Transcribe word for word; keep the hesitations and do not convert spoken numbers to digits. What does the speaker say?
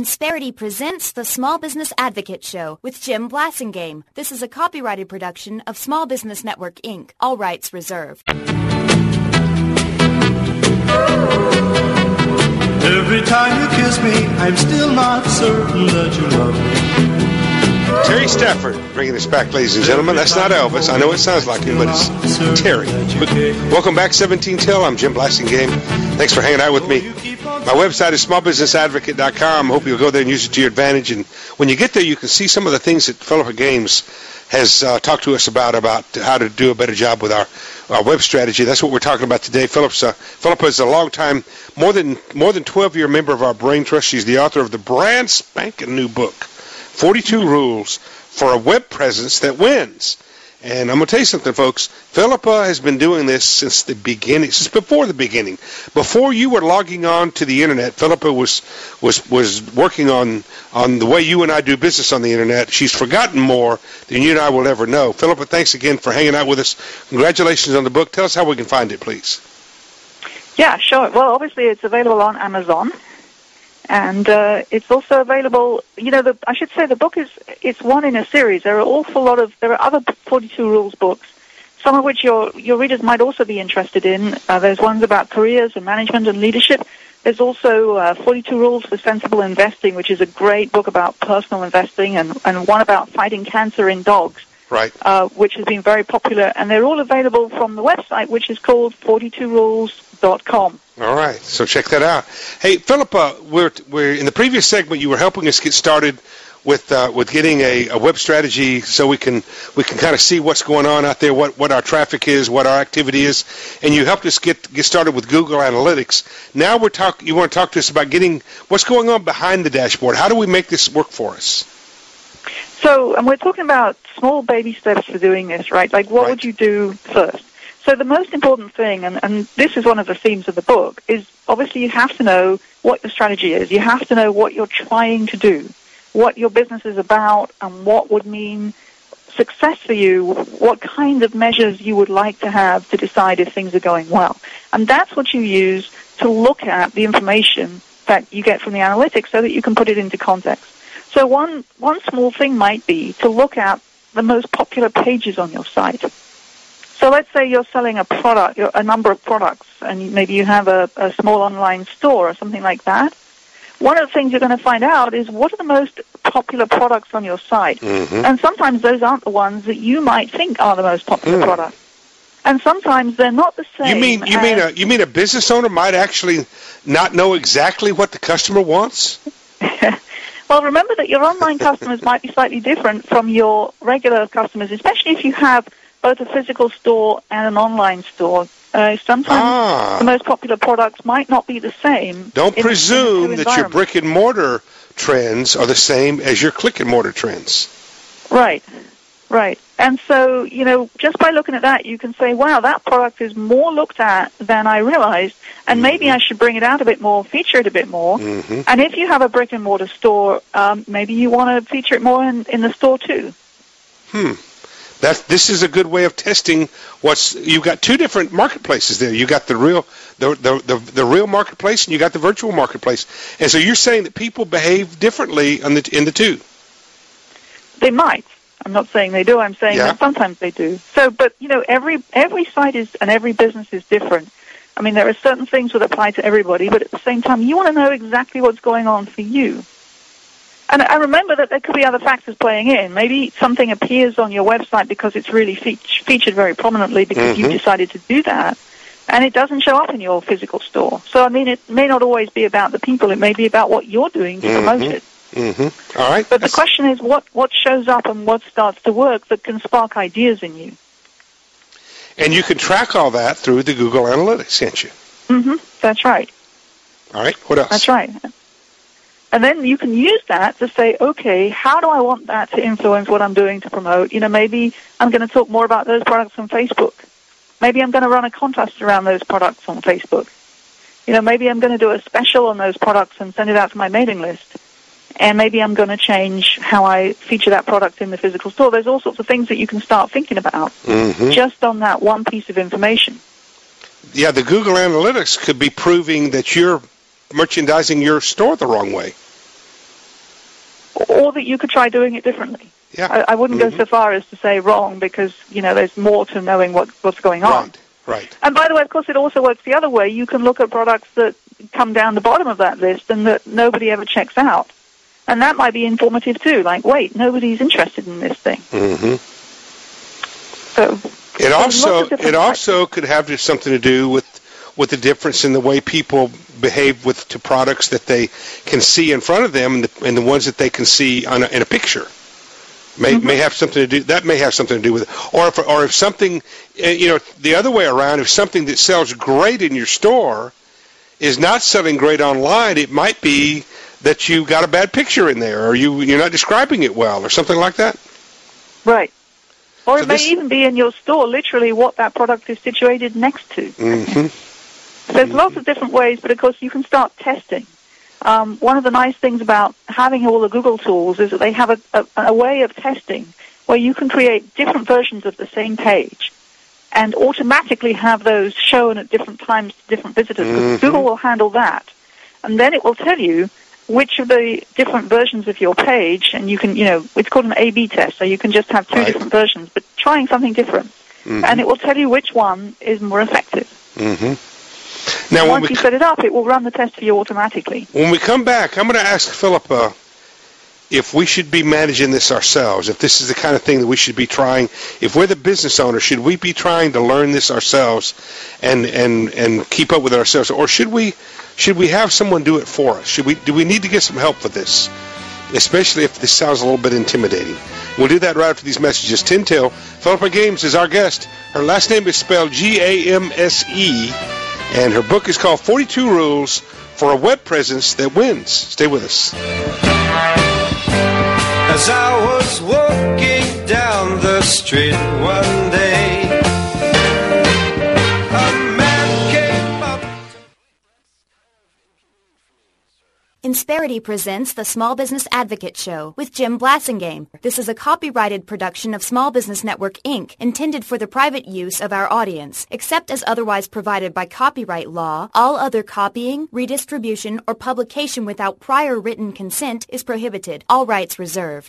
Insperity presents the Small Business Advocate Show with Jim Blasingame. This is a copyrighted production of Small Business Network, Incorporated. All rights reserved. Every time you kiss me, I'm still not certain that you love me. Terry Stafford bringing us back, ladies and gentlemen. That's not Elvis. I know it sounds like him, but it's Terry. Welcome back, seventeen Till. I'm Jim Blasingame. Thanks for hanging out with me. My website is small business advocate dot com. Hope you'll go there and use it to your advantage. And when you get there, you can see some of the things that Philippa Games has uh, talked to us about, about how to do a better job with our, our web strategy. That's what we're talking about today. Philip's, uh, Philippa is a long-time, more than more than twelve-year member of our Brain Trust. She's the author of the brand spanking new book, forty-two Rules for a Web Presence That Wins. And I'm going to tell you something, folks. Philippa has been doing this since the beginning, since before the beginning. Before you were logging on to the Internet, Philippa was was was working on, on the way you and I do business on the Internet. She's forgotten more than you and I will ever know. Philippa, thanks again for hanging out with us. Congratulations on the book. Tell us how we can find it, please. Yeah, sure. Well, obviously it's available on Amazon. And uh, it's also available, you know, the, I should say the book is, it's one in a series. There are an awful lot of, there are other forty-two Rules books, some of which your, your readers might also be interested in. Uh, there's ones about careers and management and leadership. There's also uh, forty-two Rules for Sensible Investing, which is a great book about personal investing, and, and one about fighting cancer in dogs, right? Uh, which has been very popular. And they're all available from the website, which is called forty-two rules dot com. All right, so check that out. Hey, Philippa, we're, we're in the previous segment. You were helping us get started with uh, with getting a, a web strategy, so we can we can kind of see what's going on out there, what, what our traffic is, what our activity is, and you helped us get get started with Google Analytics. Now we're talk. You want to talk to us about getting what's going on behind the dashboard. How do we make this work for us? So, and we're talking about small baby steps for doing this, right? Like, what right. would you do first? So the most important thing, and, and this is one of the themes of the book, is obviously you have to know what your strategy is. You have to know what you're trying to do, what your business is about, and what would mean success for you, what kind of measures you would like to have to decide if things are going well. And that's what you use to look at the information that you get from the analytics so that you can put it into context. So one, one small thing might be to look at the most popular pages on your site. So let's say you're selling a product, a number of products, and maybe you have a, a small online store or something like that. One of the things you're going to find out is what are the most popular products on your site. Mm-hmm. And sometimes those aren't the ones that you might think are the most popular mm. products. And sometimes they're not the same. You mean you mean a you mean a business owner might actually not know exactly what the customer wants? Well, remember that your online customers might be slightly different from your regular customers, especially if you have both a physical store and an online store. Uh, sometimes ah. the most popular products might not be the same. Don't in, presume in that your brick and mortar trends are the same as your click and mortar trends. Right, right. And so, you know, just by looking at that, you can say, wow, that product is more looked at than I realized, and mm-hmm. maybe I should bring it out a bit more, feature it a bit more. Mm-hmm. And if you have a brick and mortar store, um, maybe you want to feature it more in, in the store too. Hmm. That, this is a good way of testing what's. You've got two different marketplaces there. You got the real, the, the the the real marketplace, and you got the virtual marketplace. And so you're saying that people behave differently on the, in the two. They might. I'm not saying they do. I'm saying yeah. that sometimes they do. So, but you know, every every site is and every business is different. I mean, there are certain things that apply to everybody, but at the same time, you want to know exactly what's going on for you. And I remember that there could be other factors playing in. Maybe something appears on your website because it's really fe- featured very prominently because mm-hmm. you've decided to do that, and it doesn't show up in your physical store. So, I mean, it may not always be about the people. It may be about what you're doing to mm-hmm. promote it. Mm-hmm. All right. But That's... the question is what, what shows up and what starts to work that can spark ideas in you. And you can track all that through the Google Analytics, can't you? Mm-hmm. That's right. All right. What else? That's right. And then you can use that to say, okay, how do I want that to influence what I'm doing to promote? You know, maybe I'm going to talk more about those products on Facebook. Maybe I'm going to run a contest around those products on Facebook. You know, maybe I'm going to do a special on those products and send it out to my mailing list. And maybe I'm going to change how I feature that product in the physical store. There's all sorts of things that you can start thinking about mm-hmm. just on that one piece of information. Yeah, the Google Analytics could be proving that you're merchandising your store the wrong way. or that you could try doing it differently. Yeah. I, I wouldn't mm-hmm. go so far as to say wrong, because, you know, there's more to knowing what, what's going on. Right, right. And by the way, of course, it also works the other way. You can look at products that come down the bottom of that list and that nobody ever checks out. And that might be informative, too. Like, wait, nobody's interested in this thing. Mm-hmm. So it also it also could have just something to do with with the difference in the way people behave with to products that they can see in front of them and the, and the ones that they can see on a, in a picture. May mm-hmm. may have something to do. That may have something to do with it. Or if or if something, you know, the other way around, if something that sells great in your store is not selling great online, it might be that you got a bad picture in there, or you you're not describing it well, or something like that. Right. Or so it may this, even be in your store, literally what that product is situated next to. Mm-hmm. There's mm-hmm. lots of different ways, but of course you can start testing. Um, one of the nice things about having all the Google tools is that they have a, a, a way of testing where you can create different versions of the same page and automatically have those shown at different times to different visitors. Mm-hmm. Google will handle that. And then it will tell you which of the different versions of your page, and you can, you know, it's called an A B test, so you can just have two right. different versions, but trying something different. Mm-hmm. And it will tell you which one is more effective. Mm-hmm. Now, once when we you set it up, it will run the test for you automatically. When we come back, I'm going to ask Philippa if we should be managing this ourselves, if this is the kind of thing that we should be trying. If we're the business owner, should we be trying to learn this ourselves and and, and keep up with it ourselves, or should we should we have someone do it for us? Should we do we need to get some help with this, especially if this sounds a little bit intimidating? We'll do that right after these messages. Tintel, Philippa Games is our guest. Her last name is spelled G A M S E, and her book is called forty-two Rules for a Web Presence That Wins. Stay with us. As I was walking down the street one day, a man came up. Insperity presents the Small Business Advocate Show with Jim Blasingame. This is a copyrighted production of Small Business Network, Incorporated, intended for the private use of our audience. Except as otherwise provided by copyright law, all other copying, redistribution, or publication without prior written consent is prohibited. All rights reserved.